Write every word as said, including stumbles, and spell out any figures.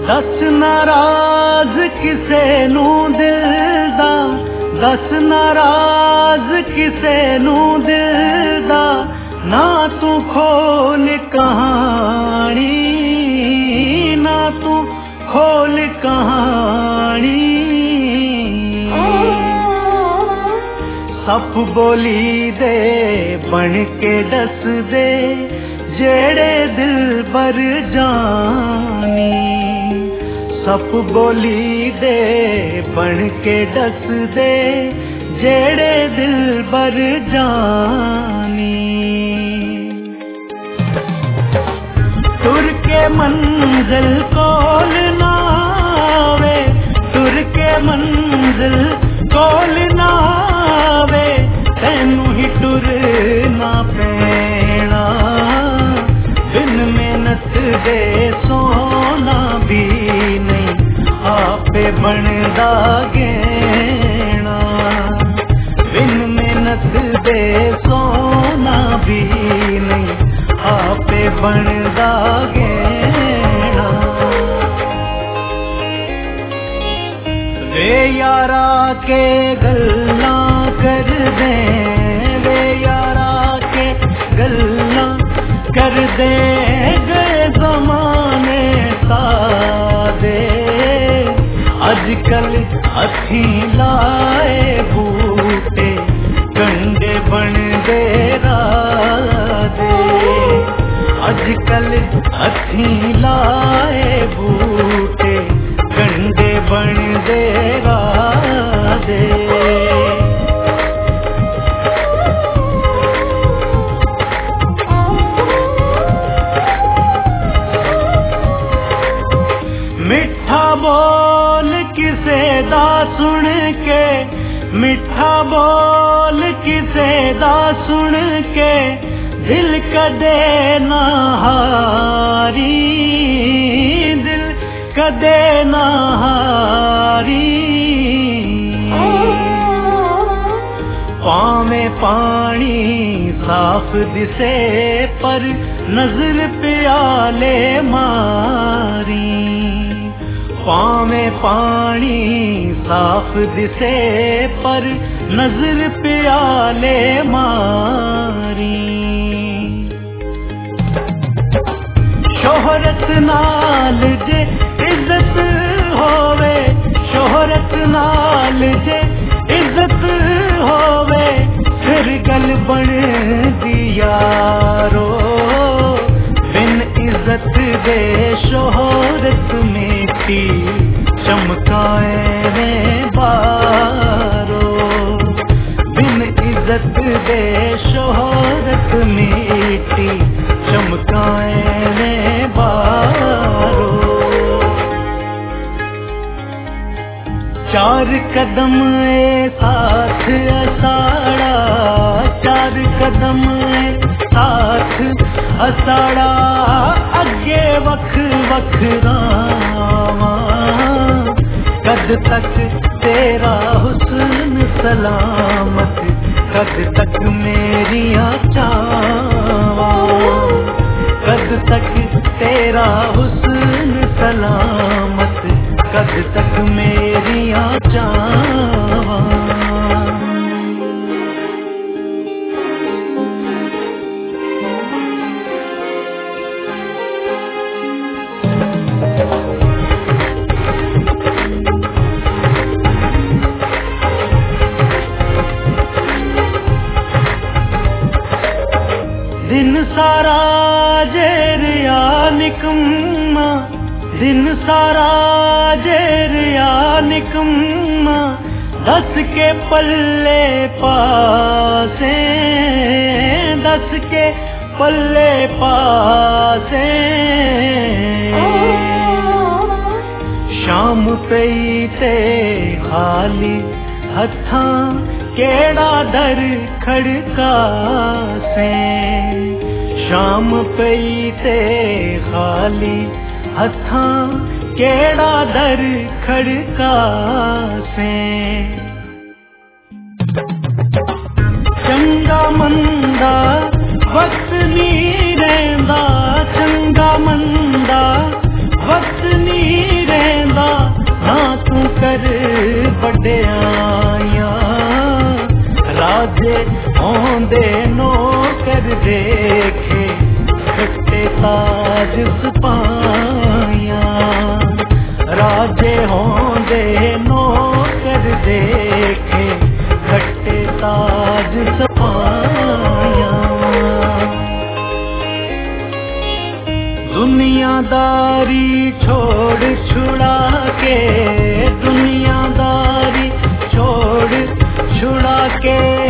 दस नाराज किसे नू दिल दा, दस नाराज किसे नू दिल दा, ना तू खोल कहानी, ना तू खोल कहानी। सप बोली दे बन के दस दे जेड़े दिल बर जानी, सप बोली दे बन के दस दे जेड़े दिल बर जानी। तुर के मंजिल कोल ना आवे, तुर के मंजिल कोल ना आवे, तैनू ही टुरना पैना, बिन मेहनत दे सोना भी नहीं आपे बनदा गहना, बिन मेहनत दे सोना भी नहीं आपे बनदा गहना। वे यारा के गल्लां कर दे, वे यारा के गल्लां कर दे, गए जमाने सादे, अजकल हथी लाए बूटे कंडे बन दे रादे, अजकल हथी लाए बूटे कंडे बन दे रादे। मिठा बोल किसे दा सुन के, मिठा बोल किसे दा सुन के, दिल कदे ना हारी, दिल कदे ना हारी। पावे पानी साफ दिसे पर नजर प्याले मारी, पावे पानी साफ दिसे पर नजर प्याले मारी। शोहरत नाल जे इज्जत होवे, शोहरत नाल जे इज्जत होवे, फिर गल बन दी यारो, बिन इज्जत दे शोहरत मिटी चमकाए ने बारो, बिन इज्जत दे शोहरत मिटी चमकाए ने बारो। चार कदम ए साथ असाड़ा, चार कदम ए साथ असाड़ा, अगे वख वख रावा, कद तक तेरा हुस्न सलामत, कद तक मेरियां चावा, कद तक तेरा हुस्न सलामत, कद तक मेरियां चावा। दिन सारा जेरिया निकम्मा, दिन सारा जेरिया निकम्मा, दस के पल्ले पासे, दस के पल्ले पासे। शाम पई ते खाली हथां केड़ा दर खड़का से, शाम पई ते खाली हथां केड़ा दर खड़का से। चंगा मंदा वक्त नी रहिंदा, चंगा मंदा वक्त नी दुनियादारी छोड़ छुड़ा के, दुनियादारी छोड़ छुड़ा के